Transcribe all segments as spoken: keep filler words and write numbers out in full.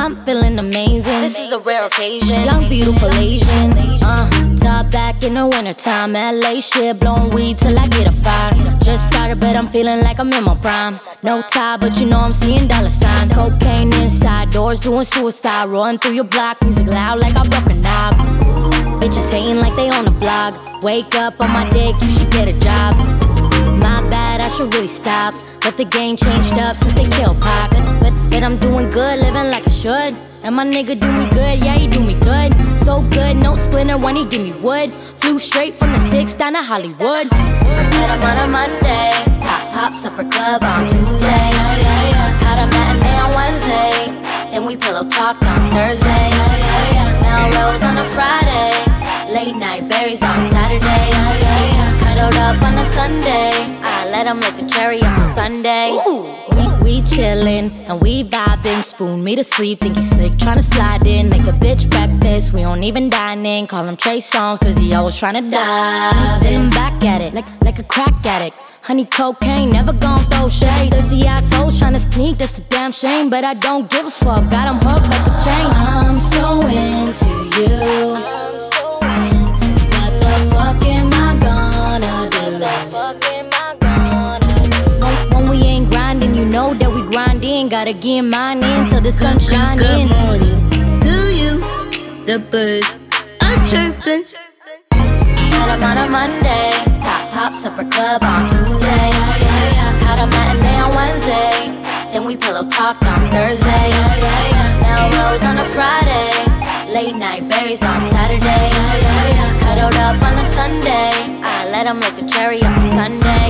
I'm feeling amazing. This is a rare occasion. Young, beautiful Asian. Uh, top back in the wintertime. L A shit, blowing weed till I get a fire. Just started, but I'm feeling like I'm in my prime. No tie, but you know I'm seeing dollar signs. Cocaine inside, doors doing suicide. Rolling through your block, music loud like I broke a knob. Bitches hating like they on the blog. Wake up on my dick, you should get a job. My bad, I should really stop. But the game changed up since they killed Pac. But, but, but I'm doing good, living like I should. And my nigga do me good, yeah, he do me good. So good, no splinter when he give me wood. Flew straight from the six down to Hollywood. Met him on a Monday, pop, pop, supper club on Tuesday. Caught a matinee on Wednesday, then we pillow talked on Thursday. Melrose on a Friday, late night berries on Saturday. Cuddled up on a Sunday, I let him lick the cherry on a Sunday. Ooh. We, we chillin' and we vibing, spoon me to sleep, think he's sick, tryna slide in, make a bitch breakfast, we don't even dine in, call him Trey Songz cause he always tryna dive. Then back at it, like, like a crack addict. Honey cocaine, never gon' throw shade. Thirsty assholes tryna sneak, that's a damn shame. But I don't give a fuck, got him hooked like a chain. I'm so into you. I'm so into you. What the fuck am I gonna do? What the fuck am I gonna do? When, when we ain't grinding, you know that we grinding. Gotta get mine in till the sun shine in. Good morning to you, the birds are chirping. Met him on a Monday, pop, pop, supper club on Tuesday. Caught a matinee on Wednesday, then we pillow talked on Thursday. Melrose on a Friday, late night berries on Saturday. Cuddled up on a Sunday, I let him lick the cherry on Sunday.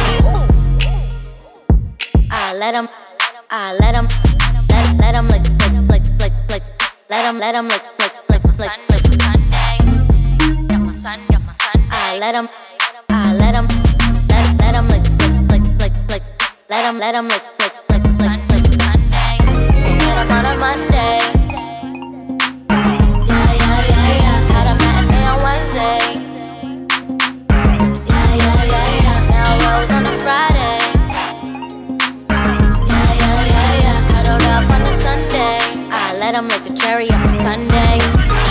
I let him, I let him, let, let him lick, lick, lick, lick, lick. Let him, let him lick, lick, lick, lick, lick, lick Sunday. Got my son, got my son. I let him, I let him, let, let him lick, lick, lick, lick, lick. Let him, let him lick, lick, lick, lick, lick Sunday. Met him on a Monday. Yeah, yeah, yeah, yeah. Had a matinee on Wednesday. Yeah, yeah, yeah, yeah. Melrose on a Friday. Yeah, yeah, yeah, yeah. Cuddled up on a Sunday. I let him lick the cherry on Sunday.